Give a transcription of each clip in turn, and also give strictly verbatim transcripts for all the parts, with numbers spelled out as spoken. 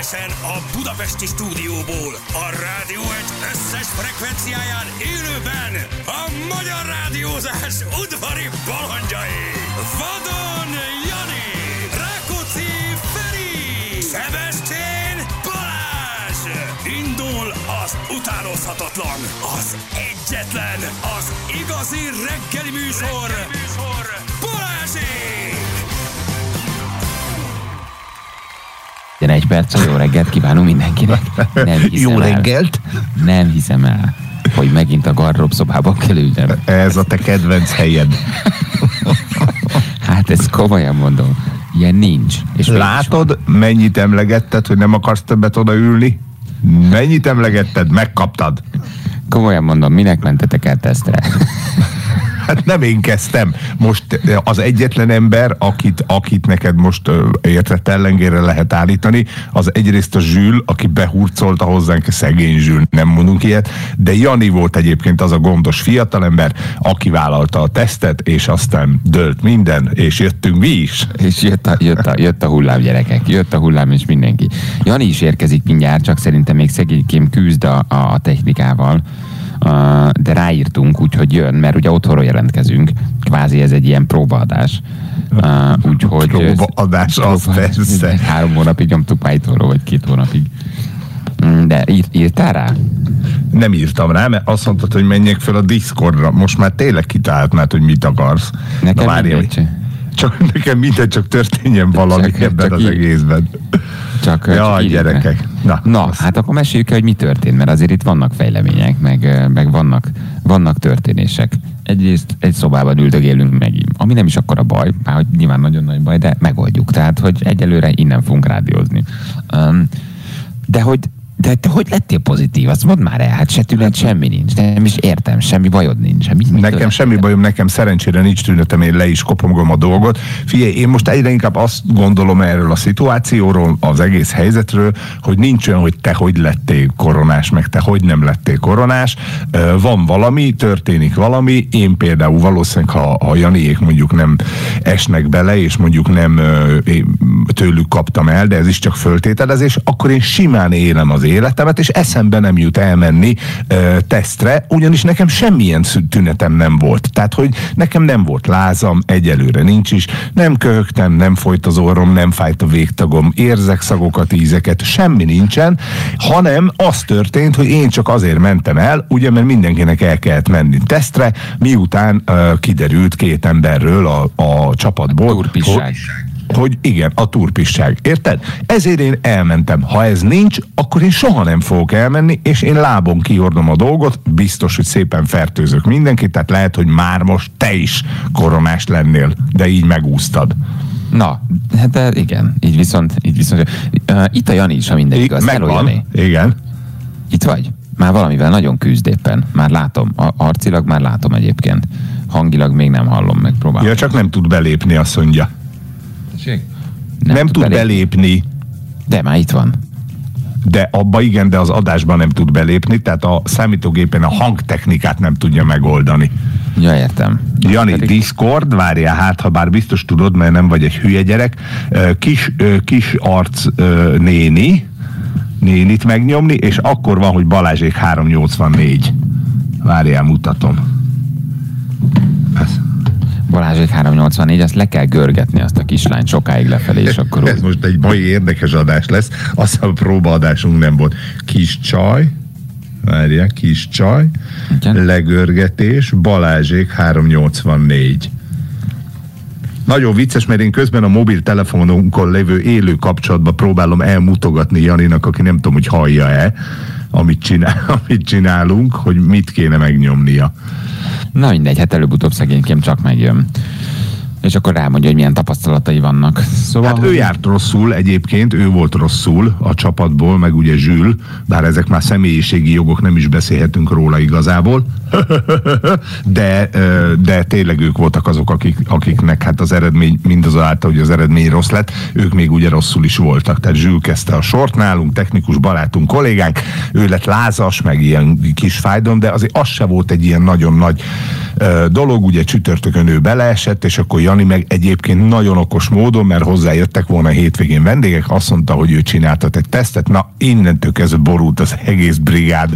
Egyenesen a budapesti stúdióból, a Rádió egy összes frekvenciáján élőben a magyar rádiózás udvari balandjai. Vadon Jani, Rákóczi Feri, Sebestyén Balázs. Indul az utánozhatatlan, az egyetlen, az igazi reggeli műsor, reggeli műsor Balázsék! Egy perc, jó reggelt kívánunk mindenkinek. Nem Jó reggelt! El, nem hiszem el, hogy megint a garderobszobában kell ülnem. Ez a te kedvenc helyed. Hát ezt komolyan mondom. Ilyen nincs. És látod, mennyit emlegetted, hogy nem akarsz többet odaülni? Mennyit emlegetted? Megkaptad. Komolyan mondom, minek mentetek el tesztre? Hát nem én kezdtem. Most az egyetlen ember, akit, akit neked most értett ellengére lehet állítani, az egyrészt a Zsül, aki behurcolta hozzánk, szegény Zsül, nem mondunk ilyet, de Jani volt egyébként az a gondos fiatalember, aki vállalta a tesztet, és aztán dőlt minden, és jöttünk mi is. És jött a, jött a, jött a hullám, gyerekek. Jött a hullám, és mindenki. Jani is érkezik mindjárt, csak szerintem még szegénykém küzd a, a technikával. Uh, de ráírtunk, úgyhogy jön, mert ugye otthonról jelentkezünk, kvázi ez egy ilyen próbaadás. Uh, úgyhogy... Próbaadás, az persze. Három hónapig nyomtuk már itthonról, vagy két hónapig. De ír, írtál rá? Nem írtam rá, mert azt mondtad, hogy menjek fel a Discordra. Most már tényleg kitáltnád, hogy mit akarsz. Nekem Na, mindegy. Csak nekem minden csak történjen valami csak, ebben csak az így. egészben. Csak, Jaj, csak gyerekek. Na, Na az... hát akkor meséljük el, hogy mi történt, mert azért itt vannak fejlemények, meg, meg vannak, vannak történések. Egyrészt egy szobában üldögélünk megint, ami nem is akkora baj, már hogy nyilván nagyon nagy baj, de megoldjuk. Tehát, hogy egyelőre innen fogunk rádiózni. Um, de hogy De te hogy lettél pozitív? Azt mondd már el, hát se tünet, semmi nincs. Nem is értem, semmi bajod nincs. Mi, mi nekem történt? Semmi bajom, nekem szerencsére nincs tünetem, én le is kopongom a dolgot. Figyelj, én most egyre inkább azt gondolom erről a szituációról, az egész helyzetről, hogy nincs olyan, hogy te hogy lettél koronás, meg te hogy nem lettél koronás. Van valami, történik valami. Én például valószínűleg, ha, ha Janiék mondjuk nem esnek bele, és mondjuk nem tőlük kaptam el, de ez is csak föltételezés, akkor én simán élem az életemet, és eszembe nem jut elmenni ö, tesztre, ugyanis nekem semmilyen tünetem nem volt. Tehát, hogy nekem nem volt lázam, egyelőre nincs is, nem köhögtem, nem folyt az orrom, nem fájt a végtagom, érzek szagokat, ízeket, semmi nincsen, hanem az történt, hogy én csak azért mentem el, ugye, mert mindenkinek el kellett menni tesztre, miután ö, kiderült két emberről a, a csapatból. Turpisság. Hogy igen, a turpisság. Érted? Ezért én elmentem. Ha ez nincs, akkor én soha nem fogok elmenni, és én lábon kihordom a dolgot, biztos, hogy szépen fertőzök mindenkit, tehát lehet, hogy már most te is koronás lennél, de így megúsztad. Na, hát igen, így viszont, így viszont uh, itt a Jani is, ha minden igaz. Megvan, igen. Itt vagy? Már valamivel nagyon küzd éppen. Már látom, a, arcilag már látom egyébként. Hangilag még nem hallom, megpróbálom. Ja, csak nem tud belépni, azt mondja. Nem, nem tud belépni. belépni. De már itt van. De abba igen, de az adásban nem tud belépni, tehát a számítógépen a hangtechnikát nem tudja megoldani. Ja, értem. Jani, pedig... Discord, várjál, hát ha bár biztos tudod, mert nem vagy egy hülye gyerek, kis, kis arc néni, nénit megnyomni, és akkor van, hogy Balázsék háromszáznyolcvannégy. Várjál, mutatom. Ez. Balázsék háromszáznyolcvannégy, azt le kell görgetni, azt a kislányt sokáig lefelé, és akkor ez úgy... most egy mai érdekes adás lesz, azt a próbaadásunk nem volt. Kis csaj, várjál, kis csaj, igen. Legörgetés, Balázsék háromszáznyolcvannégy. Nagyon vicces, mert én közben a mobiltelefonunkon lévő élő kapcsolatban próbálom elmutogatni Janinak, aki nem tudom, hogy hallja-e, amit, csinál, amit csinálunk, hogy mit kéne megnyomnia. Na mindegy, hát előbb-utóbb szegénykém csak megjön. És akkor rámondja, hogy milyen tapasztalatai vannak. Szóval, hát ő járt rosszul egyébként, ő volt rosszul a csapatból, meg ugye Zsül, bár ezek már személyiségi jogok, nem is beszélhetünk róla igazából, de, de tényleg ők voltak azok, akik, akiknek hát az eredmény, mindazáltal, hogy az eredmény rossz lett, ők még ugye rosszul is voltak. Tehát Zsül kezdte a sort nálunk, technikus barátunk, kollégánk, ő lett lázas, meg ilyen kis fájdalom, de azért az se volt egy ilyen nagyon nagy dolog, ugye csütörtökön ő beleesett, és akkor Jani meg egyébként nagyon okos módon, mert hozzájöttek volna hétvégén vendégek, azt mondta, hogy ő csináltat egy tesztet, na innentől kezdve borult az egész brigád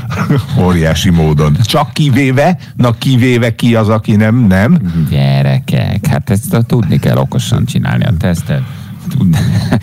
óriási módon. Csak kivéve, na kivéve ki az, aki nem, nem? Gyerekek, hát ezt tudni kell okosan csinálni a tesztet. Tud...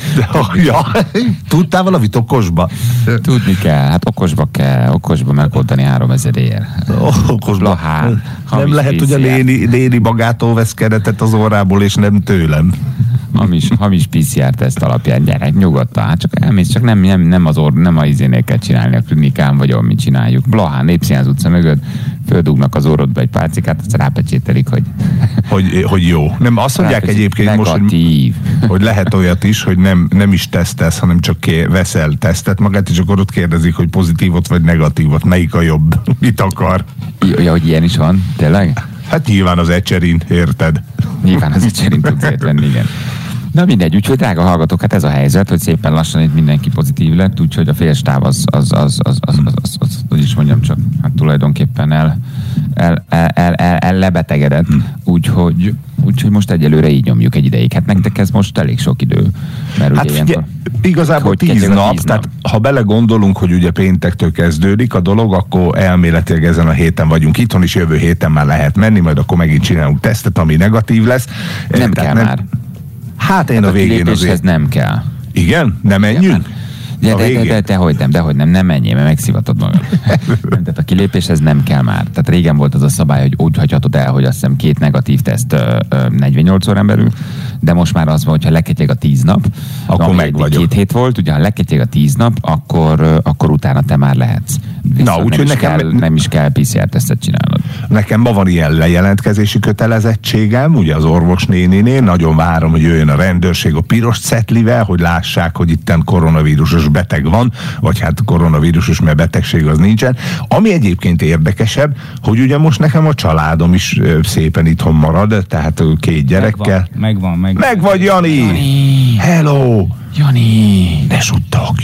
ja, tudtál valamit okosba? Tudni kell, hát okosba kell, okosba megoldani háromezerért. Okosba. Lahán, nem lehet, hogy a néni, néni magától vesz keretet az órából, és nem tőlem. Hamis, hamis pé cé er teszt alapján, gyerek, nyugodtan, hát csak elmész, csak nem, nem, nem az or, nem a izénél kell csinálni a klinikán, vagy ahol mi csináljuk. Blahán, Népszínház utca mögött földugnak az orrodba egy pálcikát, azt rápecsételik, hogy... hogy... Hogy jó. Nem, azt mondják egyébként most, hogy, hogy lehet olyat is, hogy nem, nem is tesztelsz, hanem csak ké, veszel tesztet magát, és akkor ott kérdezik, hogy pozitívot vagy negatívot, melyik a jobb, mit akar. Ja, hogy ilyen is van, tényleg? Hát nyilván az ecserin, érted? Nyilván az ecserin tudsz érteni, igen. Na mindegy, úgyhogy drága hallgatók, hát ez a helyzet, hogy szépen lassan itt mindenki pozitív lett, úgyhogy a félstáv az, az, az, az, az, az, az, az, hogy is mondjam csak, hát tulajdonképpen el, el, el, el, el, el lebetegedett, úgyhogy, úgyhogy most egyelőre így nyomjuk egy ideig. Hát nektek ez most elég sok idő. Mert hát ugye figyelj, ilyenkor, igazából tíz nap, tíz tehát nap. Ha belegondolunk, hogy ugye péntektől kezdődik a dolog, akkor elméletileg ezen a héten vagyunk itthon, és jövő héten már lehet menni, majd akkor megint csinálunk tesztet, ami negatív lesz. Nem tehát kell nem, már. Hát én hát a, a végén azért... nem kell. Igen? Nem menjünk? De, de, de, de, dehogy nem, dehogy nem, nem menjél, mert megszivatod magad. Nem, tehát a kilépéshez nem kell már. Tehát régen volt az a szabály, hogy úgy hagyhatod el, hogy azt hiszem két negatív teszt ö, ö, negyvennyolc órán belül, de most már az van, hogyha leketyeg a tíz nap, akkor meg vagyok. Két hét volt, ugye ha leketyeg a tíz nap, akkor, ö, akkor utána te már lehetsz. Na, úgyhogy nekem... Kell, nem is kell pé cé er tesztet csinálnod. Nekem ma van ilyen lejelentkezési kötelezettségem, ugye az orvosnéninél, nagyon várom, hogy jöjjön a rendőrség a piros cetlivel, hogy lássák, hogy itten koronavírusos beteg van, vagy hát koronavírusos, mert betegség az nincsen. Ami egyébként érdekesebb, hogy ugye most nekem a családom is szépen itthon marad, tehát két gyerekkel. Megvan, megvan. Megvagy, Jani! Jani! Hello! Jani! Ne suttogj!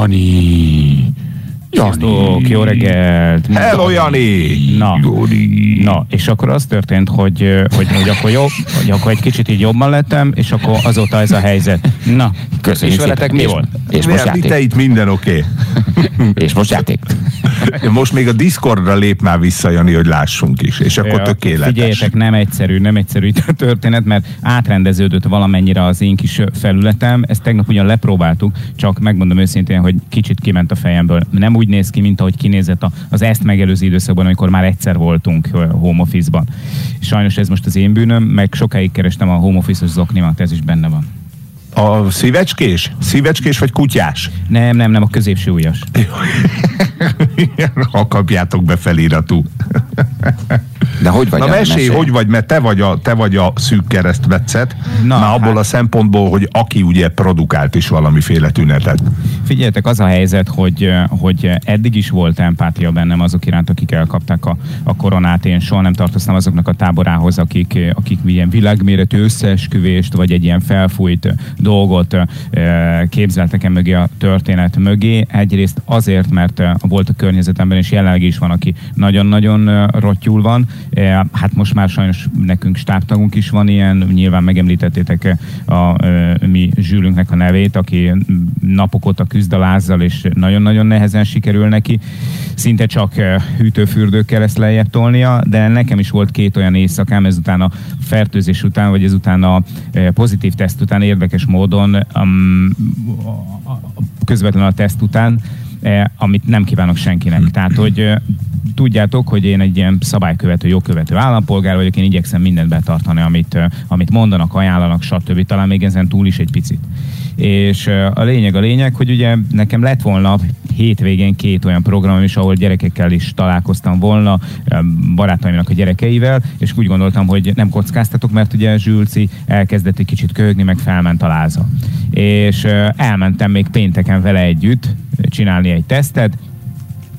Jani! Sziasztok, jó reggelt! Hello, Jani! Na, na, és akkor az történt, hogy, hogy, hogy, akkor jobb, hogy akkor egy kicsit így jobban lettem, és akkor azóta ez a helyzet. Na, köszönjük és veletek mi volt? És most játék. Te itt minden oké. Okay. És most játék. Most még a Discordra lép már vissza, Jani, hogy lássunk is, és akkor ja, tökéletes. Figyeljetek, nem egyszerű, nem egyszerű itt a történet, mert átrendeződött valamennyire az én kis felületem. Ezt tegnap ugyan lepróbáltuk, csak megmondom őszintén, hogy kicsit kiment a fejemből. Nem úgy néz ki, mint ahogy kinézett az ezt megelőző időszakban, amikor már egyszer voltunk home office-ban. Sajnos ez most az én bűnöm, meg sokáig kerestem a home office-os zoknimat, ez is benne van. A szívecskés? Szívecskés vagy kutyás? Nem, nem, nem, a középső ujjas. Ha kapjátok be feliratú. De hogy vagy? Na mesélj, hogy vagy, mert te vagy a, te vagy a szűk keresztmetszet. Na, már abból hát... a szempontból, hogy aki ugye produkált is valamiféle tünetet. Figyeljetek, az a helyzet, hogy, hogy eddig is volt empátia bennem azok iránt, akik elkapták a, a koronát. Én soha nem tartoztam azoknak a táborához, akik, akik ilyen világméretű összeesküvést, vagy egy ilyen felfújt dolgot képzeltek el mögé a történet mögé. Egyrészt azért, mert volt a környezetemben, és jelenleg is van, aki nagyon-nagyon rottyul van. Hát most már sajnos nekünk stábtagunk is van ilyen, nyilván megemlítettétek a, a mi zsűlünknek a nevét, aki napok óta küzd a lázzal, és nagyon-nagyon nehezen sikerül neki. Szinte csak hűtőfürdőkkel ezt lejjebb tolnia, de nekem is volt két olyan éjszakám, ezután a fertőzés után, vagy ezután a pozitív teszt után, érdekes módon, um, közvetlenül a teszt után, eh, amit nem kívánok senkinek. Tehát, hogy eh, tudjátok, hogy én egy ilyen szabálykövető, jogkövető állampolgár vagyok, én igyekszem mindent betartani, amit, eh, amit mondanak, ajánlanak, stb. Talán még ezen túl is egy picit. És eh, a lényeg a lényeg, hogy ugye nekem lett volna hétvégén két olyan program is, ahol gyerekekkel is találkoztam volna, barátaimnak a gyerekeivel, és úgy gondoltam, hogy nem kockáztatok, mert ugye Zsülci elkezdett egy kicsit köhögni, meg felment a láza. És elmentem még pénteken vele együtt csinálni egy tesztet,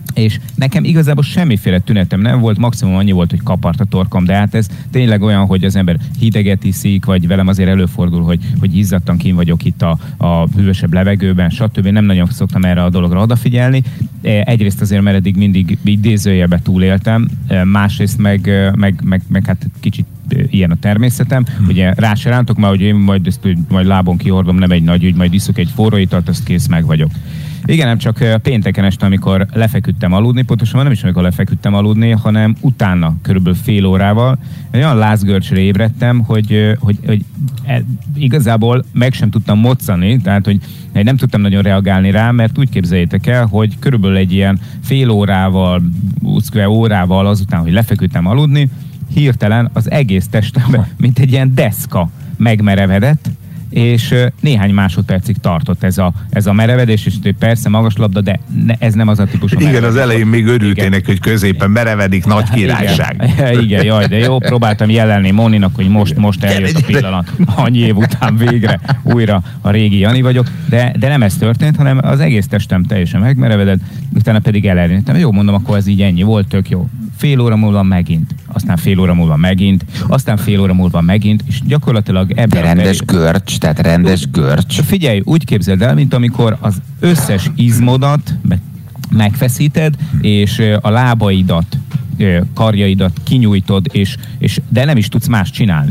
és nekem igazából semmiféle tünetem nem volt, maximum annyi volt, hogy kapart a torkom, de hát ez tényleg olyan, hogy az ember hideget iszik, vagy velem azért előfordul, hogy, hogy izzadtan kín vagyok itt a, a hűvösebb levegőben, stb. Nem nagyon szoktam erre a dologra odafigyelni. Egyrészt azért, mert eddig mindig idézőjelbe túléltem, másrészt meg, meg, meg, meg hát kicsit ilyen a természetem. Hmm. Ugye rá se rántok már, hogy én majd, ezt, majd lábon kihordom, nem egy nagy ügy, majd iszok egy forró italt, azt kész, meg vagyok. Igen, nem csak pénteken este, amikor lefeküdtem aludni, pontosan nem is amikor lefeküdtem aludni, hanem utána, körülbelül fél órával, olyan lázgörcsre ébredtem, hogy, hogy, hogy igazából meg sem tudtam moccani, tehát hogy nem tudtam nagyon reagálni rá, mert úgy képzeljétek el, hogy körülbelül egy ilyen fél órával, órával azután, hogy lefeküdtem aludni, hirtelen az egész testem, mint egy ilyen deszka megmerevedett, és néhány másodpercig tartott ez a, ez a merevedés, és persze magas labda, de ne, ez nem az a típusú merevedés. Igen, az elején még örültének, hogy középen merevedik, nagy királyság. Igen, igen, jaj, de jó, próbáltam jelenni Moninak, hogy most, most eljött a pillanat, annyi év után végre újra a régi Jani vagyok, de, de nem ez történt, hanem az egész testem teljesen megmerevedett, utána pedig elerintettem. Jó, mondom, akkor ez így ennyi volt, tök jó. Fél óra múlva megint, aztán fél óra múlva megint, aztán fél óra múlva megint, és gyakorlatilag ebben... De rendes a görcs, tehát rendes görcs. Figyelj, úgy képzeld el, mint amikor az összes izmodat megfeszíted, és a lábaidat, karjaidat kinyújtod, és, és, de nem is tudsz más csinálni.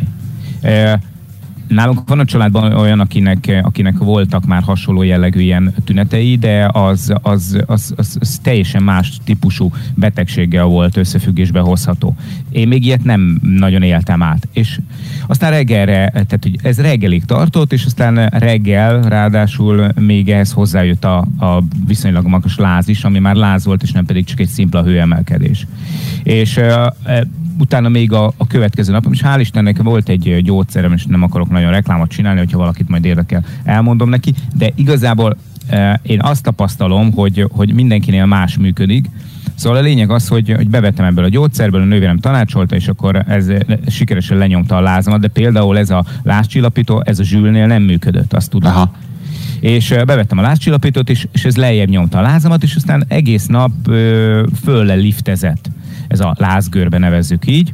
Nálunk van a családban olyan, akinek, akinek voltak már hasonló jellegű ilyen tünetei, de az, az, az, az, az teljesen más típusú betegséggel volt összefüggésbe hozható. Én még ilyet nem nagyon éltem át. És aztán reggelre, tehát hogy ez reggelig tartott, és aztán reggel ráadásul még ehhez hozzájött a, a viszonylag magas láz is, ami már láz volt, és nem pedig csak egy szimpla hőemelkedés. És utána még a, a következő napom, és hál' Istennek volt egy gyógyszerem, és nem akarok nagyon reklámot csinálni, hogyha valakit majd érdekel, elmondom neki, de igazából e, én azt tapasztalom, hogy, hogy mindenkinél más működik. Szóval a lényeg az, hogy, hogy bevettem ebből a gyógyszerből, a nővérem tanácsolta, és akkor ez sikeresen lenyomta a lázamat, de például ez a lázcsillapító, ez a Zsülnél nem működött, azt tudom. Aha. És bevettem a lázcsillapítót, és, és ez lejjebb nyomta a lázamat, és aztán egész nap ö, fölle liftezett. Ez a lázgőrbe nevezzük így,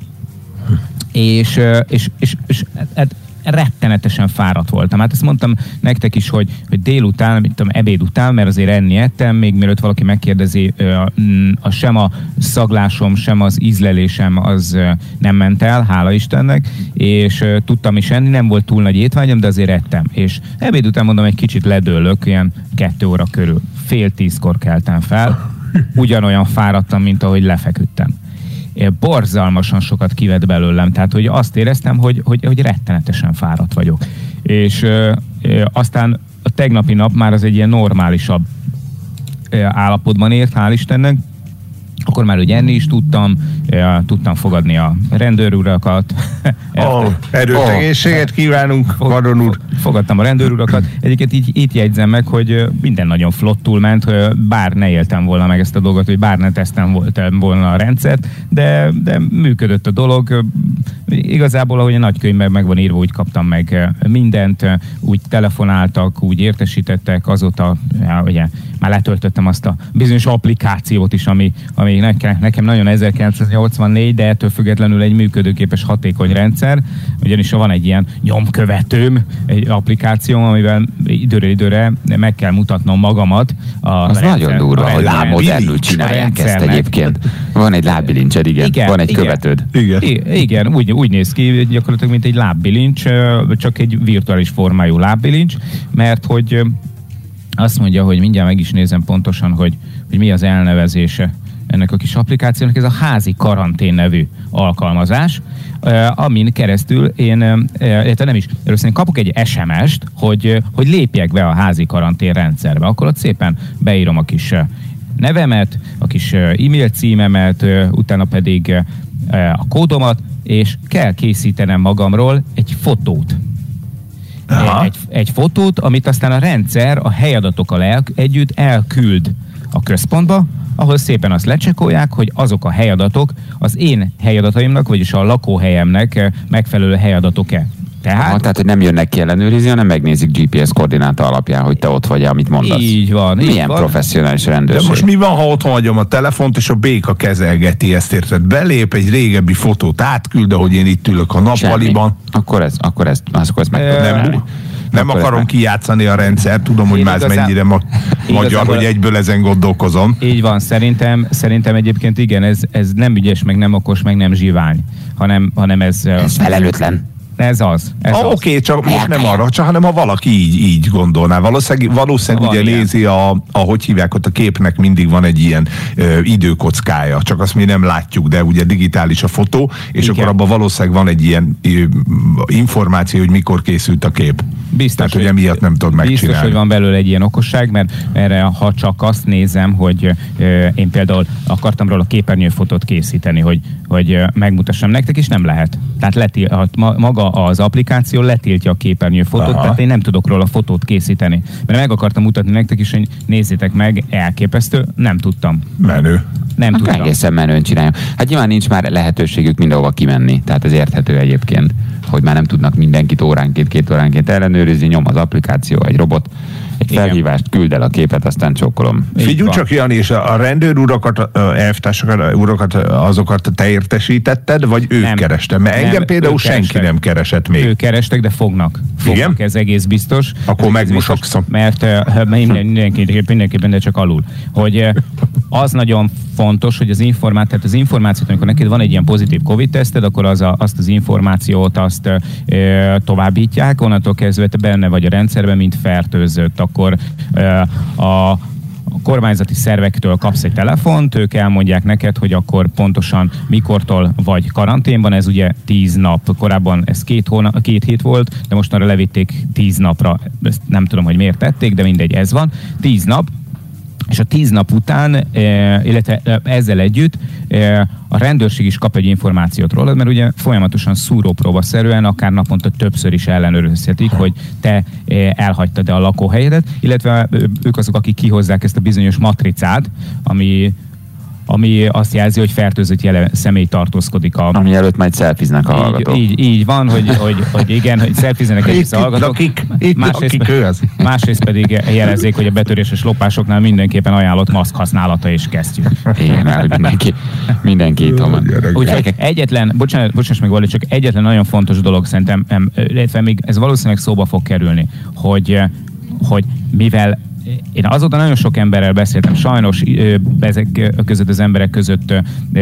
és, és, és, és hát rettenetesen fáradt voltam. Hát ezt mondtam nektek is, hogy, hogy délután, mit tudom, ebéd után, mert azért enni ettem, még mielőtt valaki megkérdezi, a, a, sem a szaglásom, sem az ízlelésem az nem ment el, hála Istennek, és tudtam is enni, nem volt túl nagy étvágyam, de azért ettem. És ebéd után mondom, egy kicsit ledőlök, ilyen kettő óra körül. Fél tízkor keltem fel, ugyanolyan fáradtam, mint ahogy lefeküdtem. Borzalmasan sokat kivett belőlem, tehát hogy azt éreztem, hogy, hogy, hogy rettenetesen fáradt vagyok. És ö, ö, aztán a tegnapi nap már az egy ilyen normálisabb ö, állapotban ért, hál' Istennek. Akkor már ugye enni is tudtam, ja, tudtam fogadni a rendőrurakat. Oh, erős egészséget kívánunk, Baron úr. Fogadtam a rendőrurakat. Egyébként így, így jegyzem meg, hogy minden nagyon flottul ment, bár ne éltem volna meg ezt a dolgot, hogy bár ne tesztem volna a rendszert, de, de működött a dolog. Igazából, ahogy a nagykönyvben meg van írva, úgy kaptam meg mindent, úgy telefonáltak, úgy értesítettek, azóta ja, ugye, már letöltöttem azt a bizonyos applikációt is, ami, ami nekem, nekem nagyon ezerkilencszáznyolcvannégy, de ettől függetlenül egy működőképes, hatékony rendszer, ugyanis van egy ilyen nyomkövetőm, egy applikáció, amivel időre időre meg kell mutatnom magamat. A az rendszer, nagyon durva, hogy lábmodernül csinálják ezt egyébként. Van egy lábbilincsed, igen. igen, van egy igen, követőd. Igen, I- igen úgy, úgy néz ki gyakorlatilag, mint egy lábbilincs, csak egy virtuális formájú lábbilincs, mert hogy azt mondja, hogy mindjárt meg is nézem pontosan, hogy, hogy mi az elnevezése ennek a kis applikációnak. Ez a házi karantén nevű alkalmazás, amin keresztül én, illetve nem is, először kapok egy es em es-t, hogy, hogy lépjek be a házi karantén rendszerbe. Akkor ott szépen beírom a kis nevemet, a kis e-mail címemet, utána pedig a kódomat, és kell készítenem magamról egy fotót. Egy, egy fotót, amit aztán a rendszer a helyadatokkal el, együtt elküld a központba, ahol szépen azt lecsekolják, hogy azok a helyadatok az én helyadataimnak, vagyis a lakóhelyemnek megfelelő helyadatok-e. Tehát? Ha, tehát, hogy nem jönnek ki ellenőrizni, hanem megnézik gé pé es koordináta alapján, hogy te ott vagy, amit mondasz. Így van. Milyen így van. professzionális rendőrség. De most mi van, ha otthon hagyom a telefont, és a béka kezelgeti ezt, érted? Belép, egy régebbi fotót átküld, hogy én itt ülök a nappaliban. Akkor ez, akkor ez, akkor ez meg e, nem, nem akarom kijátszani a rendszer, tudom, hogy már ez mennyire ma, magyar, hogy egyből ezen gondolkozom. Így van, szerintem, szerintem egyébként igen, ez, ez nem ügyes, meg nem okos, meg nem zsivány, hanem, hanem ez... Ez felelőtlen. Ez az. Ez ah, az. Oké, okay, csak most nem arra, csak hanem ha valaki így, így gondolná. Valószínűleg, valószínűleg ugye ilyen. Nézi, a, ahogy hívják, ott a képnek mindig van egy ilyen ö, időkockája, csak azt mi nem látjuk, de ugye digitális a fotó, és igen. Akkor abban valószínűleg van egy ilyen ö, információ, hogy mikor készült a kép. Biztos, Tehát, hogy emiatt nem tudod megcsinálni. Biztos, hogy van belőle egy ilyen okosság, mert erre, ha csak azt nézem, hogy ö, én például akartam róla képernyőfotót készíteni, hogy, hogy ö, megmutassam nektek, és nem lehet. Tehát leti, ma, maga az applikáció letiltja a képernyőfotót, aha. Tehát én nem tudok róla fotót készíteni. Mert meg akartam mutatni nektek is, hogy nézzétek meg, elképesztő, nem tudtam. Menő. Nem akkor tudtam. Egészen menőn csináljuk. Hát nyilván nincs már lehetőségük mindenhova kimenni, tehát ez érthető egyébként, hogy már nem tudnak mindenkit óránként, két óránként ellenőrizni, nyom az applikáció, egy robot, egy felhívást, küld el a képet, aztán csókolom. Figyelj csak, Jani, és a rendőr urakat, elvtársakat, urakat, azokat te értesítetted, vagy ők nem, kerestek? Mert engem nem, például senki kerestek. Nem keresett még. Ők kerestek, de fognak. Fognak, igen? Ez egész biztos. Akkor megmosakszom. Mert uh, mindenképpen, mindenképpen, de csak alul. Hogy uh, az nagyon fontos, hogy az információt, tehát az információt, amikor neked van egy ilyen pozitív Covid-teszted, akkor az a, azt az információt azt uh, továbbítják, onnantól kezdve te benne vagy a rendszerben, mint fertőzött. Akkor uh, a A kormányzati szervektől kapsz egy telefont, ők elmondják neked, hogy akkor pontosan mikortól vagy karanténban, ez ugye tíz nap, korábban ez két, hónap, két hét volt, de most arra levitték tíz napra, ezt nem tudom, hogy miért tették, de mindegy, ez van, tíz nap, és a tíz nap után, illetve ezzel együtt a rendőrség is kap egy információt rólad, mert ugye folyamatosan szúrópróbaszerűen, akár naponta többször is ellenőrizhetik, hogy te elhagytad-e a lakóhelyedet, illetve ők azok, akik kihozzák ezt a bizonyos matricát, ami ami azt jelzi, hogy fertőzött jele személy tartózkodik a... Ami előtt majd szelfiznek a hallgatók. Így, így, így van, hogy, hogy, hogy igen, hogy szelfiznek egész a hallgatók. Lakik, itt másrészt, lakik ő az. Másrészt pedig jelezzék, hogy a betöréses lopásoknál mindenképpen ajánlott maszk használata és kesztyű. Igen, hogy mindenki, mindenki itt van. Úgyhogy egyetlen, bocsánat, bocsánat meg Vali, csak egyetlen nagyon fontos dolog szerintem, illetve még ez valószínűleg szóba fog kerülni, hogy, hogy mivel én azóta nagyon sok emberrel beszéltem, sajnos ezek között az emberek között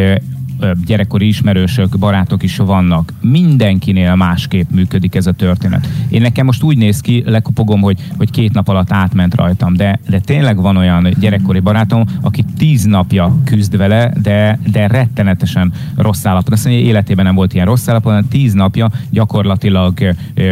gyerekkori ismerősök, barátok is vannak. Mindenkinél másképp működik ez a történet. Én nekem most úgy néz ki, lekopogom, hogy, hogy két nap alatt átment rajtam, de, de tényleg van olyan gyerekkori barátom, aki tíz napja küzd vele, de, de rettenetesen rossz állapot. Azt mondja, életében nem volt ilyen rossz állapot, hanem tíz napja gyakorlatilag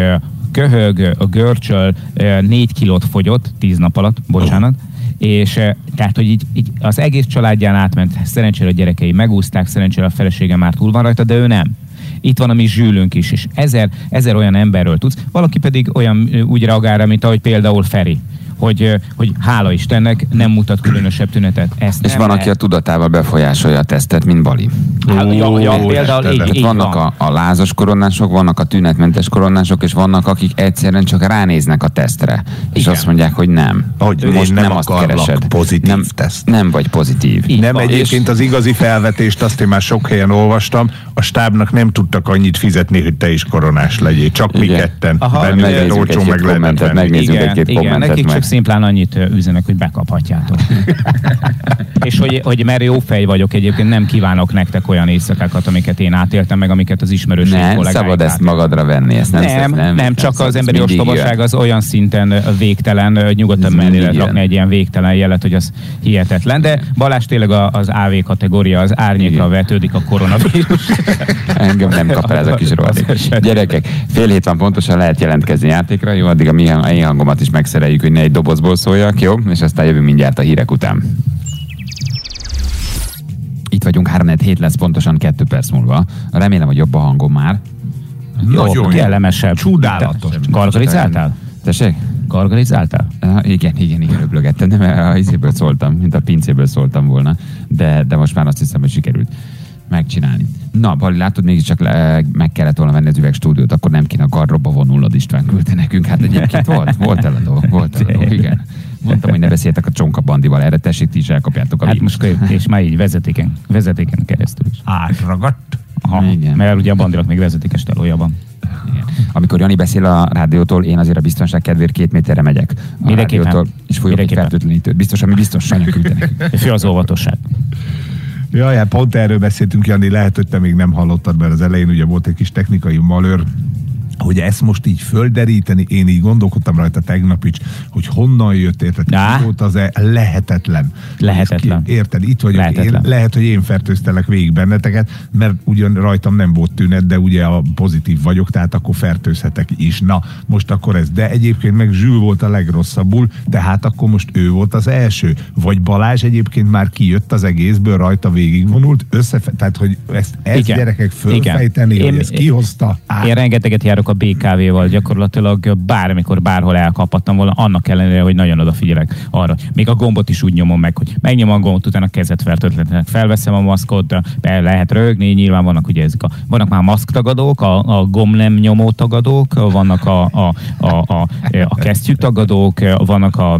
köhög, a görcsöl, négy kilót fogyott, tíz nap alatt, bocsánat, és tehát, hogy így, így az egész családján átment, szerencsére a gyerekei megúszták, szerencsére a felesége már túl van rajta, de ő nem. Itt van a mi zsűlünk is, és ezer, ezer olyan emberről tudsz, valaki pedig olyan úgy reagál, mint ahogy például Feri. Hogy, hogy hála Istennek nem mutat különösebb tünetet. Ezt és van, aki a tudatával befolyásolja a tesztet, mint Bali. Hát, ja, ja, például így, így vannak van. a, a lázas koronások, vannak a tünetmentes koronások, és vannak, akik egyszerűen csak ránéznek a tesztre, és igen. Azt mondják, hogy nem. Hogy most nem, nem azt keresed. Pozitív nem, teszt. Nem vagy pozitív. Így nem van. Egyébként az igazi felvetést, azt én már sok helyen olvastam, a stábnak nem tudtak annyit fizetni, hogy te is koronás legyél. Csak igen. Mi ketten. Bennünket olcsó meg lehetett. Megnézzük egy-két kommentet. Nekik csak szimplán annyit üzenek, hogy bekaphatjátok. És hogy, hogy mert jó fej vagyok egyébként, nem kívánok nektek olyan éjszakákat, amiket én átéltem, meg amiket az ismerőség nem, kollégáik szabad ezt magadra venni. Ezt nem, nem, nem, nem, nem csak az emberi ostobaság az olyan szinten végtelen, nyugodtan mellé lehet rakni egy ilyen végtelen jelet, hogy az hihetetlen. De Balázs tényleg az á vé kategória, az árnyékra vetődik a koronavírus. Engem nem kap el ez a kis rohadék. Gyerekek, fél hét van pontosan, lehet jelentkezni játékra, jó, addig a mi én hangomat is megszereljük, hogy ne egy dobozból szóljak, jó? És aztán jövünk mindjárt a hírek után. Itt vagyunk, három hét lesz pontosan kettő perc múlva. Remélem, hogy jobb a hangom már. Nagyon kellemesebb. Csodálatosan. Gargalizáltál? Tessék? Gargalizáltál? Uh, igen, igen, igen, röblögettem. Nem, a izéből szóltam, mint a pincéből szóltam volna, de, de most már azt hiszem, hogy sikerült. megcsinálni. Na, Bali, látod, mégiscsak le, meg kellett volna venni az üvegstúdiót, akkor nem kéne a garrobba vonulod, István küldte nekünk. Hát egyébként volt, volt eladó, volt eladó, igen. Mondtam, hogy ne beszéltek a Csonka Bandival, erre tessék, ti is elkapjátok a hát vírust. most, és már így vezetéken, vezetéken keresztül is. Átragadt. Aha, mert ugye a Bandinak még vezetékes telója van. Igen. Amikor Jani beszél a rádiótól, én azért a biztonság kedvéért két méterre megyek a rádiótól, és folyok egy fertőtlenítőt. Biztos, ami biztos, Sanyi küldte nekünk. Fő az óvatosság. Jaj, hát pont erről beszéltünk, Jani, lehet, hogy te még nem hallottad, mert az elején ugye volt egy kis technikai malőr, hogy ezt most így földeríteni, én így gondolkodtam rajta tegnap is, hogy honnan jött, érted? Á. Volt az e lehetetlen. Lehetetlen. Ki, érted? Itt vagyok Lehetetlen. én, lehet, hogy én fertőztelek végig benneteket, mert ugyan rajtam nem volt tünet, de ugye a pozitív vagyok, tehát akkor fertőzhetek is. Na, most akkor ez. De egyébként meg Zsül volt a legrosszabbul, tehát akkor most ő volt az első. Vagy Balázs egyébként már kijött az egészből, rajta végigvonult, összefe... tehát, hogy ezt, ezt Igen. gyerekek fölfejteni, Igen. hogy Én- ezt kihozta. Á. Én rengeteget járok a bé ká vé-val, gyakorlatilag bármikor, bárhol elkaphattam volna, annak ellenére, hogy nagyon odafigyelek arra. Még a gombot is úgy nyomom meg, hogy megnyomom a gombot, utána kezet fertőtlenek, felveszem a maszkot, be lehet rögni, nyilván vannak ugye ezek a, vannak már maszktagadók, a, a gomb nem nyomó tagadók, vannak a, a, a, a, a kesztyű tagadók, vannak a,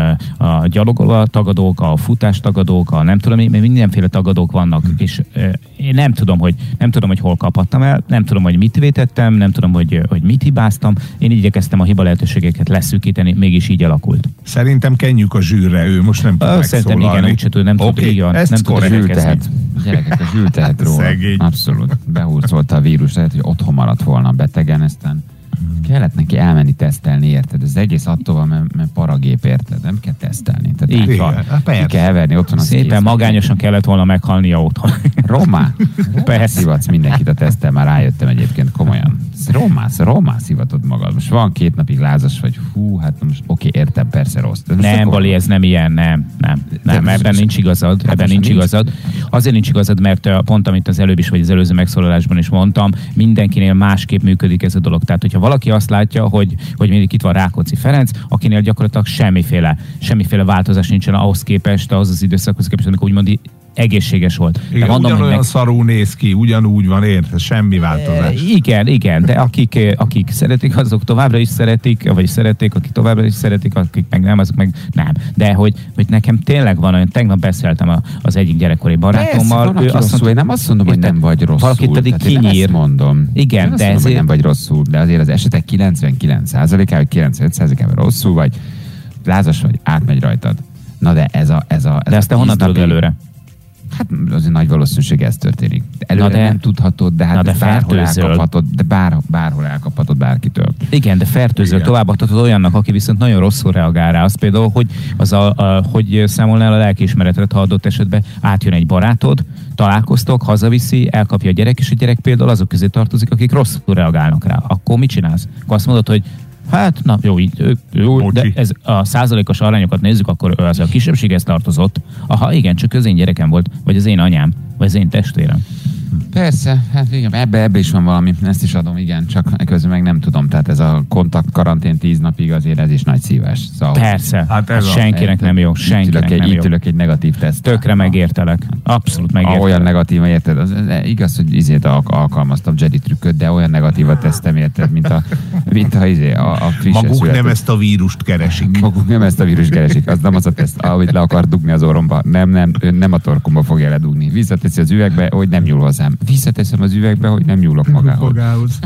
a gyalogoló tagadók, a futás tagadók, a nem tudom, mert mindenféle tagadók vannak, és én nem tudom, hogy nem tudom, hogy hol kaphattam el, nem tudom, hogy mit vétettem, nem tudom, hogy, hogy mit hibáztam. Én igyekeztem a hiba lehetőségeket leszűkíteni, mégis így alakult. Szerintem kenjük a Zsűrre, ő most nem tud Ö, Szerintem igen, megszólalni. úgyse tud, nem tud, Oké, így van, ezt nem tud korrekt. Zsül védekezni. tehet. Gyerekek, a Zsül tehet róla. Szegény. Abszolút. Behurcolta a vírus, lehet, hogy otthon maradt volna betegen, aztán kellett neki elmenni tesztelni, érted? Ez egész attól van, mert, mert paragép, érted? Nem kell tesztelni. Tehát Így nem van. kell- Hát persze. Ki kell verni otthon. az Szépen kész. magányosan kellett volna meghalnia otthon. Romá? Persze. Szivatsz mindenkit a tesztel, már rájöttem egyébként komolyan. Romász, romá szivatod magad. Most van két napig lázas vagy, hú, hát most oké, értem, persze rossz. De most Nem, akkor- Bali, ez nem ilyen, nem, nem, nem, most- ebben nincs igazad, Hát ebben most nincs nincs. igazad. Azért nincs igazad, mert uh, pont amit az előbb is, vagy az előző megszólalásban is mondtam, mindenkinél másképp működik ez a dolog. Tehát, hogyha valaki azt látja, hogy, hogy mindig itt van Rákóczi Ferenc, akinél gyakorlatilag semmiféle, semmiféle változás nincsen ahhoz képest, ahhoz az időszakhoz képest, amikor úgymond egészséges volt. De Igen, mondom, hogy ugyanolyan meg- szarú néz ki, ugyanúgy van, érted? Semmi E, változás. Igen, igen, de akik, eh, akik szeretik, azok továbbra is szeretik, vagy szeretik, akik továbbra is szeretik, akik meg nem, azok meg nem. De hogy, hogy nekem tényleg van olyan, tegnap beszéltem a- az egyik gyerekkori barátommal. Persze, van, aki rosszul. Én nem azt mondom, hogy nem vagy rosszul. Valaki pedig Tehát én kinyír. ezt mondom. Igen, én azt de mondom, hogy ezért- nem vagy rosszul, de azért az esetek kilencvenkilenc százalékában, vagy kilencvenöt százalékában rosszul vagy, lázas vagy, átmegy rajtad. Na de ez a... Ez a ez De a ezt te honnan tíz tudod napig- előre? Hát azért nagy valószínűség ez történik. Előre Na de- nem tudhatod, de hát na de ezt bárhol fertőzöl. elkaphatod, de bár, bárhol elkaphatod bárkitől. Igen, de fertőzöl, Igen. továbbadhatod olyannak, aki viszont nagyon rosszul reagál rá. Az például, hogy, az a, a, hogy számolnál a lelkiismeretet, ha adott esetben átjön egy barátod, találkoztok, hazaviszi, elkapja a gyerek, és a gyerek például azok közé tartozik, akik rosszul reagálnak rá. Akkor mit csinálsz? Akkor azt mondod, hogy hát, na jó, így, ő- jó de Bocsi. ez a százalékos arányokat nézzük, akkor ő az a kisebbséghez tartozott. Aha, igen, csak az én gyerekem volt, vagy az én anyám, vagy az én testvérem. Persze, hát igen, ebbe, ebbe is van valami, ezt is adom, igen, csak közben meg nem tudom, tehát ez a kontakt karantén tíz napig azért ez is nagy szívás. Szóval, Persze, Hát hát ez a- senkinek nem jó, Itt senkinek ülök egy, nem itt jó. ülök egy negatív teszt. Tökre megértelek. Abszolút A, olyan megértelek. negatív, érted? Az, az, igaz, hogy izét al- alkalmaztam Jedi trükköt, de olyan negatívat tesztem, érted, mint a, mint a, izé, a, a frissen Maguk született. nem ezt a vírust keresik. Maguk nem ezt a vírus keresik, az nem az a teszt, amit le akar dugni az orromba. Nem, nem, ő nem a torkomba fogja ledugni. Visszateszi az üvegbe, hogy nem nyúl hozzám. Visszateszem az üvegbe, hogy nem nyúlok magához. Magához.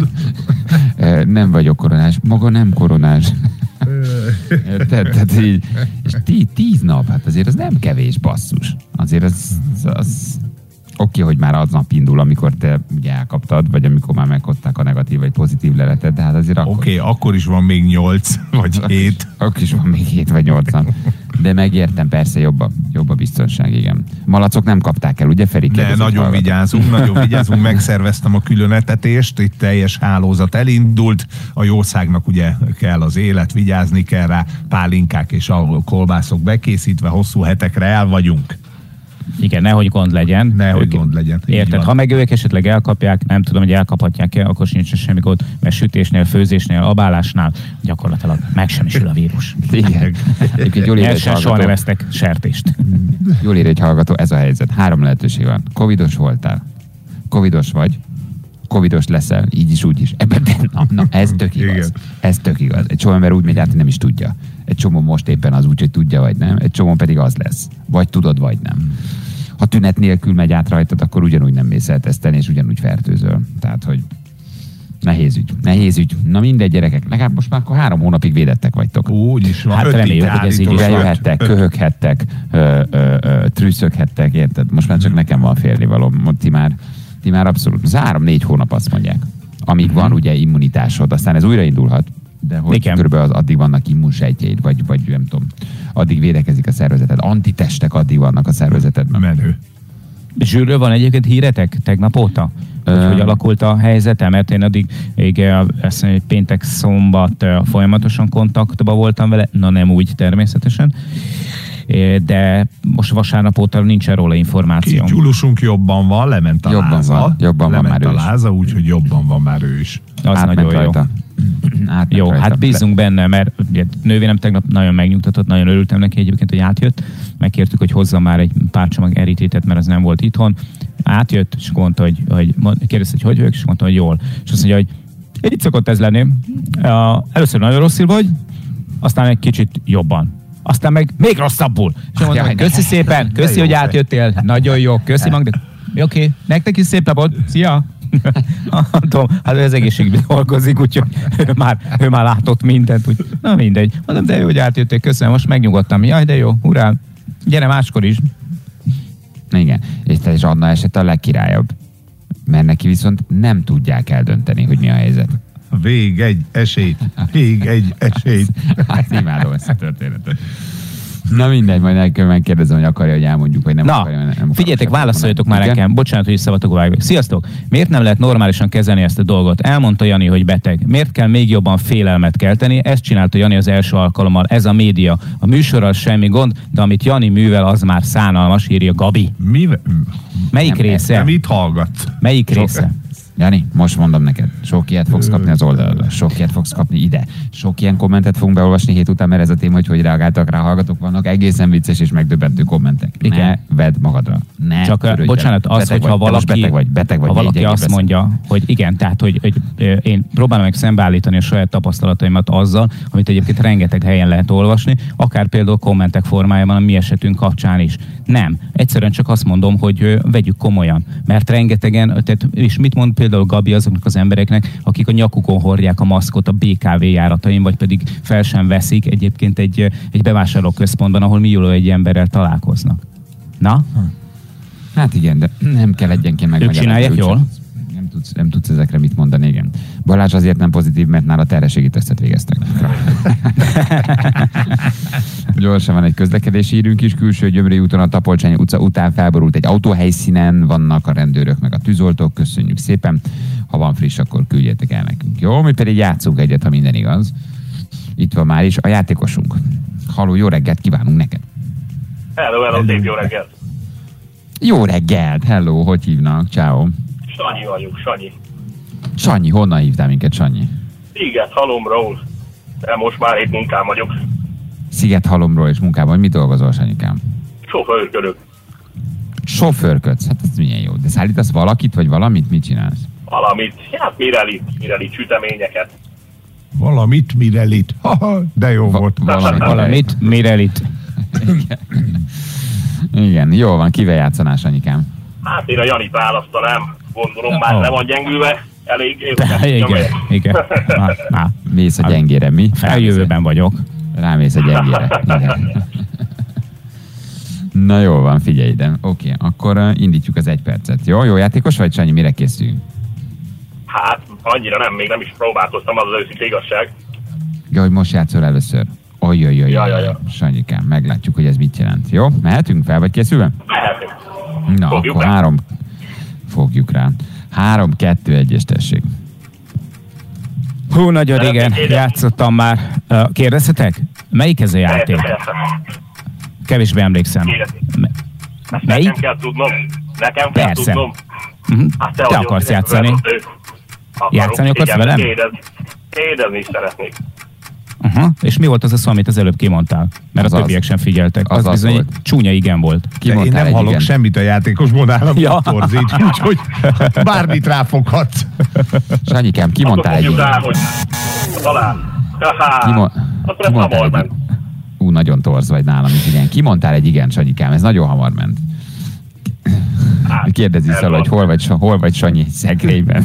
Eh, Nem vagyok koronás, maga nem koronás. Érted? Tehát így, és tí, tíz nap, hát azért az nem kevés, basszus. Azért az, az, az oké, hogy már az nap indul, amikor te ugye elkaptad, vagy amikor már megkapták a negatív vagy pozitív leletet, de hát azért akkor, Oké, okay, akkor is van még nyolc, vagy hét. akkor is van még hét vagy nyolcan. De megértem, persze jobb a, jobb a biztonság, igen. Malacok nem kapták el, ugye Feri? De kérdezik nagyon hallgatók. vigyázunk, nagyon vigyázunk, megszerveztem a különetetést, itt teljes hálózat elindult, a jószágnak ugye kell az élet, vigyázni kell rá, pálinkák és a kolbászok bekészítve, hosszú hetekre el vagyunk. Igen, nehogy gond legyen. Nehogy Ők- gond legyen. Így Érted? van. Ha meg ők esetleg elkapják, nem tudom, hogy elkaphatják-e, akkor sincs semmi gond, mert sütésnél, főzésnél, abálásnál gyakorlatilag megsemmisül a vírus. Igen. Egyébként jól ír El egy sem soha hallgató, neveztek sertést. jól ír egy hallgató, ez a helyzet. Három lehetőség van. Covidos voltál, Covidos vagy, covidos leszel, így is, úgy is. Ebben, na, na, ez tök igaz. Igen. Ez tök igaz. Egy csomó ember úgy megy át, hogy nem is tudja. Egy csomó most éppen az úgy, hogy tudja, vagy nem. Egy csomó pedig az lesz. Vagy tudod, vagy nem. Ha tünet nélkül megy át rajtad, akkor ugyanúgy nem mész el tesztelni, és ugyanúgy fertőzöl. Tehát, hogy nehéz ügy. Nehéz ügy. Na mindegy, gyerekek. Legalább most már akkor három hónapig védettek vagytok. Úgy is van. Hát reméljük, hogy ez így jöhettek, köhöghettek, ö, ö, ö, trüsszöghettek, érted? Most már csak nekem van félnivaló. Ti már, ti már abszolút. Ez három-négy hónap, azt mondják. Amíg van ugye immunitásod, aztán ez újraindulhat. De hogy körülbelül az, addig vannak immunsejtjeid, vagy, vagy nem tudom, addig védekezik a szervezeted. Antitestek addig vannak a szervezetedben. Menő. Zsűrről van egyébként híretek tegnap óta? Hogy uh, hogy alakult a helyzete? Mert én addig igen, azt mondja, péntek, szombat folyamatosan kontaktban voltam vele, na nem úgy természetesen, de most vasárnap óta nincsen róla információ. Két Julusunk jobban van, lement a jobban láza. Van, jobban lement van már a láza, úgyhogy jobban van már ő is. Az átment nagyon rajta. jó. Jó, rajta. Hát bízunk benne, mert ugye, nővérem tegnap nagyon megnyugtatott, nagyon örültem neki egyébként, hogy átjött. Megkértük, hogy hozza már egy pár csomag erítétet, mert az nem volt itthon. Átjött, és mondta, hogy, hogy kérdezte, hogy hogy vagyok, és mondta, hogy jól. És azt mondja, hogy így szokott ez lenni. Uh, először nagyon rosszul vagy, aztán egy kicsit jobban. Aztán meg még rosszabbul. És mondta, hogy köszi szépen, köszi, hogy átjöttél. Nagyon jó, köszi Magda. Oké, okay. Nektek is szép napot. Szia! Tudom, hát ő az egészségben dolgozik, úgyhogy ő már, ő már látott mindent. Úgy, na mindegy. Mondom, de jó, hogy átjöttél, köszönöm, most megnyugodtam. Jaj, de jó, hurrá. Gyere máskor is. Igen, és te is Anna eset a legkirályabb. Mert neki viszont nem tudják eldönteni, hogy mi a helyzet. Vég egy esélyt. Vég egy esélyt. Hát imádom ezt a történetet. Na mindegy, majd megkérdezem, hogy akarja, hogy elmondjuk, vagy nem Na, akarja. Nem figyeljetek, válaszoljatok már nekem. Bocsánat, hogy szabadok vágok. Sziasztok! Miért nem lehet normálisan kezelni ezt a dolgot? Elmondta Jani, hogy beteg. Miért kell még jobban félelmet kelteni? Ezt csinálta Jani az első alkalommal. Ez a média. A műsorral semmi gond, de amit Jani művel, az már szánalmas, írja Gabi. Mi? Melyik nem, része? Nem mit hallgatsz? Melyik Sok, része? Jani, most mondom neked, sok ilyet fogsz kapni az oldalra, sok ilyet fogsz kapni ide. Sok ilyen kommentet fogunk beolvasni hét után, mert ez a téma, hogy hogy reagáltak rá, hallgatók, vannak egészen vicces és megdöbbentő kommentek. Igen. Ne vedd magadra. Ne Csak törődj, bocsánat, az, beteg hogyha vagy, valaki, beteg vagy, beteg vagy, ha valaki azt beszél. Mondja, hogy igen, tehát, hogy, hogy én próbálom meg szembeállítani a saját tapasztalataimat azzal, amit egyébként rengeteg helyen lehet olvasni, akár például kommentek formájában a mi esetünk kapcsán is. Nem. Egyszerűen csak azt mondom, hogy vegyük komolyan. Mert rengetegen, tehát, és mit mond például Gabi azoknak az embereknek, akik a nyakukon hordják a maszkot a bé ká vé járatain, vagy pedig fel sem veszik egyébként egy, egy bevásárlóközpontban, ahol millió egy emberrel találkoznak. Na? Hát igen, de nem kell egyenként meg. Ők csinálják jól? Nem tudsz, nem tudsz ezekre mit mondani, igen. Balázs azért nem pozitív, mert nála terhességi tesztet végeztek. Gyorsan van egy közlekedési hírünk is, külső Gyömrői úton a Tapolcsányi utca után felborult egy autóhelyszínen, vannak a rendőrök meg a tűzoltók, köszönjük szépen. Ha van friss, akkor küldjetek el nekünk. Jó, mi pedig játszunk egyet, ha minden igaz. Itt van már is a játékosunk. Halló, jó reggelt kívánunk neked. Hello, hello, szép jó reggelt. Jó reggelt, hello, hogy hívnak? Ciao. Sanyi vagyok, Sanyi. Sanyi, honnan hívtál minket, Sanyi? Sziget Halomról, de most már itt munkám vagyok. Sziget Halomról és munkában, mit dolgozol, Sanyikám? Sofőrködök. Sofőrködsz? Hát ez milyen jó. De szállítasz valakit, vagy valamit? Mit csinálsz? Valamit, hát mirelit, mirelit süteményeket. Valamit, mirelit. Haha, de jó Va- volt. Valamit, valamit, mirelit. Igen. Igen, jó van, kivel játszanál, Sanyikám? Hát én a Janit választanám, gondolom már oh. le van gyengülve. Elég. Igen, igen. Na, na. Mész a gyengére, mi? Feljövőben vagyok. Rámész a gyengére. Igen. Na jó van, figyelj ide. Oké, akkor uh, indítjuk az egy percet. Jó? Jó játékos vagy, Sanyi? Mire készüljünk? Hát, annyira nem, még nem is próbálkoztam, az az őszinte igazság. Ja, hogy most játszol először. Ojjajjaj, ja, ja, ja. Sanyikám, meglátjuk, hogy ez mit jelent. Jó? Mehetünk fel, vagy készülve? Mehetünk. Na, Fogjuk akkor rá. három... Fogjuk rá. Három, kettő, egyes, tessék. Hú, nagyon régen játszottam már. Kérdezhetek? Melyik ez a játék? Kevésbé emlékszem. Ezt Melyik? nekem kell tudnom. Nekem kell Persze. tudnom. Uh-huh. Hát te te akarsz játszani? Akarok. Játszani akarsz Igen, velem? Kérdez, kérdezni is szeretnék. Uh-huh. És mi volt az a szó, amit az előbb kimondtál? Mert Az a többiek az. sem figyeltek. Az Az, az bizony volt. egy csúnya igen volt. De én Kimondtál nem egy hallok igen. semmit a játékosból, nálam Ja. ja. torzít, úgyhogy bármit ráfoghatsz. Sanyikám, kimondtál egy Akkor igen. rá, hogy talán. Haha. Kimo- Akkor ez kimondtál hamar egy ment. Ú, nagyon torz vagy nálam is, igen. Kimondtál egy igen, Sanyikám, ez nagyon hamar ment. Hát, Kérdezi ez Szala, van. hogy hol vagy, hol vagy Sanyi szekrényben.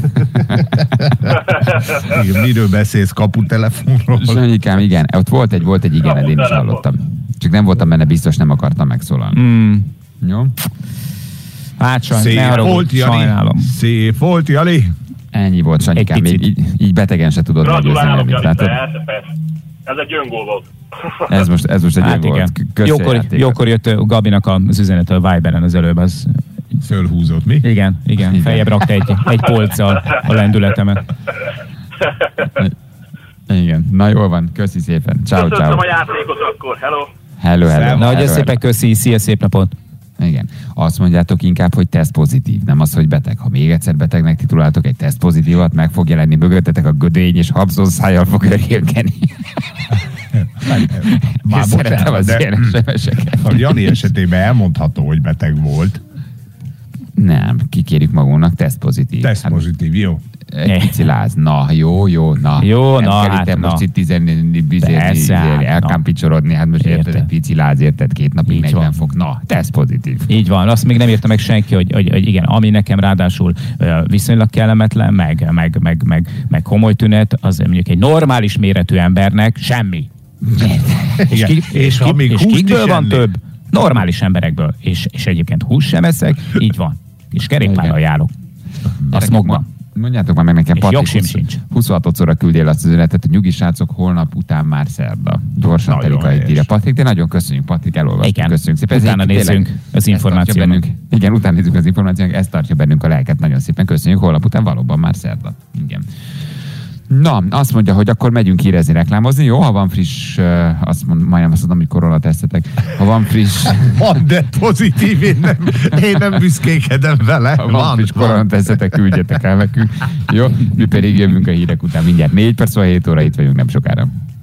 Igen, miről beszélsz, kaputelefonról? Sanyikám, igen, ott volt egy, volt egy igened, én is hallottam. Csak nem voltam benne biztos, nem akartam megszólalni. Mm. Jó? Hát sajnos, ne Szép haragudj, volt, Jani. sajnálom. Szép volt, Jani. Ennyi volt, Sanyikám, Egy még picit. így, így betegen se tudod meggyőzni. Gratulálok, Jani, Látod? persze, persze. Ez egy öngól volt. Ez most, ez most egy Hát jó igen. volt. Köszi a Jókor, játékot. jókor jött ö, Gabinak az üzenet a Viberen az előbb, az Fölhúzott, mi? igen, igen, Igen. feljebb rakta egy, egy polccal a lendületemet. Igen, na jól van, köszi szépen. Ciao, Köszönöm ciao. a játékot akkor, hello! Hello, hello. Nagyon hello, szépen köszi, szia, szép napot! Igen. Azt mondjátok inkább, hogy teszt pozitív, nem az, hogy beteg. Ha még egyszer betegnek tituláltok egy teszt pozitívat, meg fog jelenni mögöttetek a gödény, és habzó szájjal fog örélkeni. Már Szeretem bocsánat, az de ilyen es em es-eket. a Jani esetében elmondható, hogy beteg volt. Nem, kikérjük magunknak, teszt pozitív. Teszt pozitív, jó. Egy pici láz. Na, jó, jó, na. Jó, nem na, kell hát, itt na. most itt tizennégy Persze, hát, na. elkámpicsorodni, hát most érted, Érted. egy pici láz, érted, két napig Így negyven van. fok. Na, teszt pozitív. Így van, azt még nem írta meg senki, hogy, hogy, hogy igen, ami nekem ráadásul ö, viszonylag kellemetlen, meg, meg, meg, meg, meg komoly tünet, az mondjuk egy normális méretű embernek semmi. És, Igen. ki, És ha még és húst kikből is van ennél? több? Normális emberekből. És, és egyébként hús sem eszek, így van. És kerékpárral Igen. járok. A Gyerekek, smogban. Mondjátok már meg nekem, És Patrik, jogsim húsz- sincs. huszonhatodszorra küldél azt az üzenetet, hogy nyugi srácok, holnap után már szerda. Gyorsan Nagyon telik a helyes. írja Patrik, de nagyon köszönjük, Patrik, elolvastuk, Igen. köszönjük szépen. Ez Utána egy- nézzünk tényleg, az ez tartja információnak. bennünk- Igen, utána nézzük az információnak, ez tartja bennünk a lelket, nagyon szépen köszönjük, holnap után valóban már szerda. Igen. Na, azt mondja, hogy akkor megyünk hírezni, reklámozni. Jó, ha van friss, uh, azt mond, majdnem azt mondom, hogy koronatesztetek. Ha van friss, Van, de pozitív, én nem, én nem büszkékedem vele. ha van friss koronatesztetek, küldjetek el nekünk. Jó, mi pedig jövünk a hírek után mindjárt négy perc, vagy hét óra itt vagyunk nem sokára.